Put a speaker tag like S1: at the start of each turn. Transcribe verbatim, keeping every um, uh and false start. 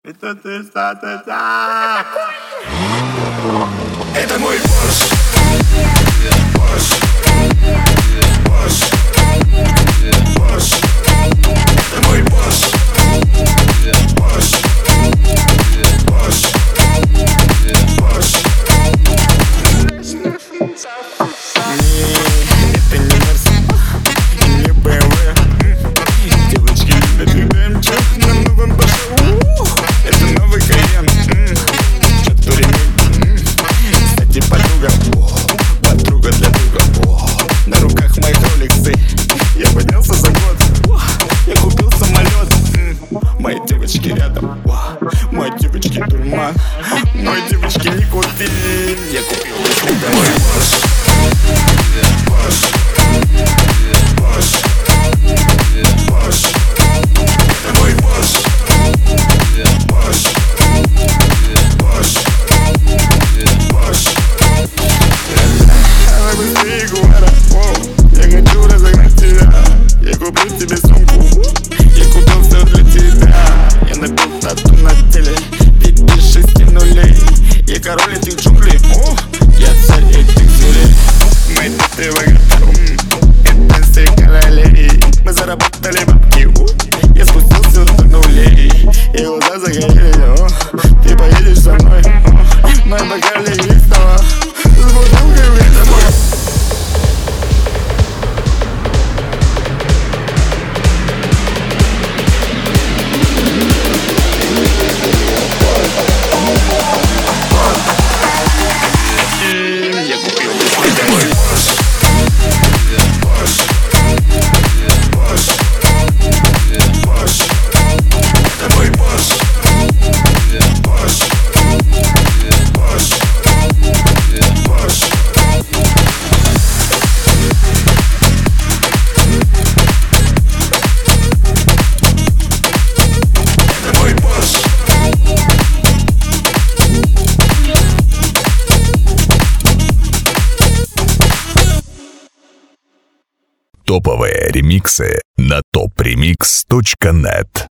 S1: Это ты что-то так.
S2: Это мой босс. Босс. Босс. Босс. Это мой босс. Босс. Босс. Босс.
S1: Это не Мерс, не бэ эм вэ. Девочки любят бэ эм вэ на новом Porsche. Это новый Кайен. Чё-то ремень. Кстати, подруга, подруга для друга. На руках моих роликсы. Я поднялся за год. Я купил самолет. Мои девочки рядом. Мои девочки дурман. Мои девочки никотин. Я купил
S2: Мой босс. Босс. Босс. Босс. Это мой босс. Босс. Босс. Босс.
S1: Давай быстрее, Гуара. Я хочу разогнать тебя. Я куплю тебе сумку. Я купил все для тебя. Я набил тату на теле. Пяти шести нулей. Я король этих джунглей. О, я царь этих землей. Мы привыкли. Это все королей. Мы заработали бабки. Я спустился до нулей. И глаза загорели. О, ты поедешь со мной. На бокале листова. С бутылкой выдавай. Я купил.
S2: Это мой босс. Босс. Босс. Босс. Это мой босс. Босс. Босс. Босс. Это мой босс.
S3: Топовые ремиксы на топ ремикс точка нет.